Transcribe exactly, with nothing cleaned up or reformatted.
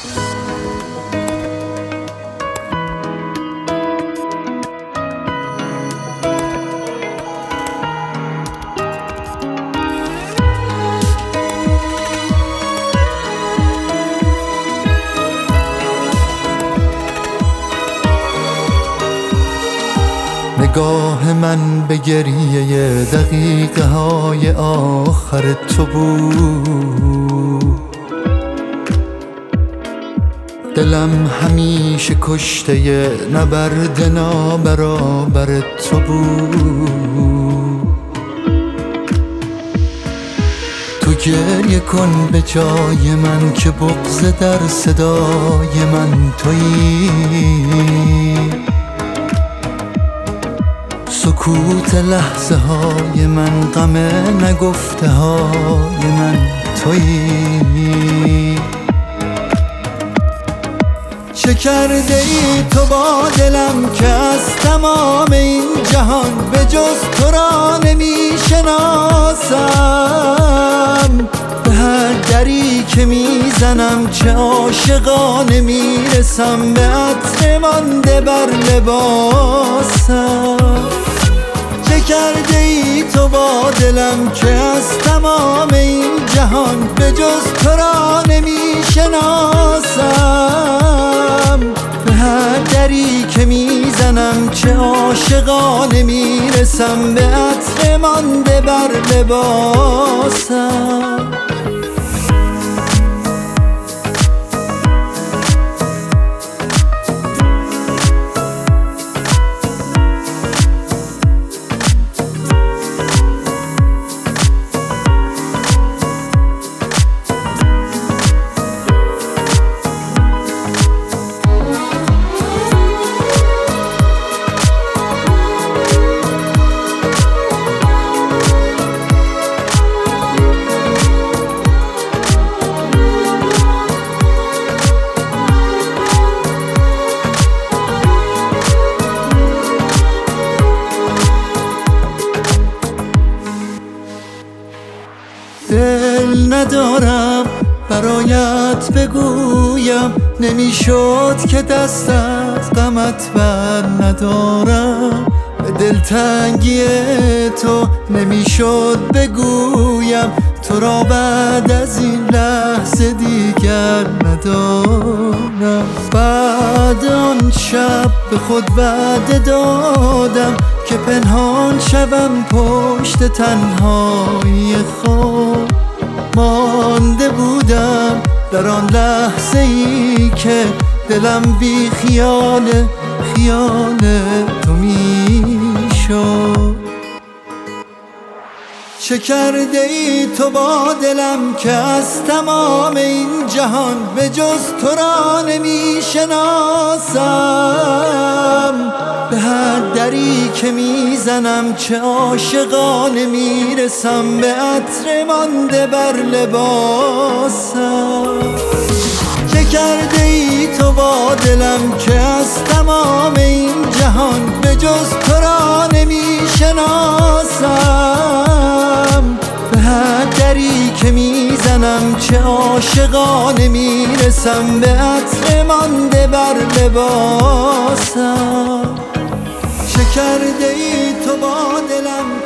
نگاه من به گریه دقیقه های آخر تو بود. دلم همیشه کشته نبرد نابرابر تو بود. تو گریه کن به جای من که بغض در صدای من تویی. سکوت لحظه های من، غم نگفته های من تویی. چه کرده ای تو با دلم که از تمام این جهان به جز تو را نمی شناسم؟ به هر دری که میزنم چه عاشقانه میرسم، به عطر مانده بر لباسم. چه کرده ای تو با دلم که از تمام این جهان به جز تو را نمی شناسم؟ به هر دری که میزنم چه عاشقانه میرسم، به عطر مانده بر لباسم. دل ندارم برایت بگویم، نمیشد که دست از غمت بر ندارم. به دلتنگی تو نمیشد بگویم، تو را بعد از این لحظه دیگر ندارم. بعد آن شب به خود وعده دادم که پنهان شوم پشت تنهایی خود. مانده بودم در آن لحظه ای که دلم بی خیال خیال تو می شد. چه کرده ای تو با دلم که از تمام این جهان به جز تو را نمی شناسم؟ به هر دری که میزنم چه عاشقانه میرسم، به عطر مانده بر لباسم. چه کرده ای تو با دلم که از تمام این جهان به جز تو را نمی شناسم؟ به هر دری که میزنم چه عاشقانه میرسم، به عطر مانده بر لباسم. چه کرده ای تو با دلم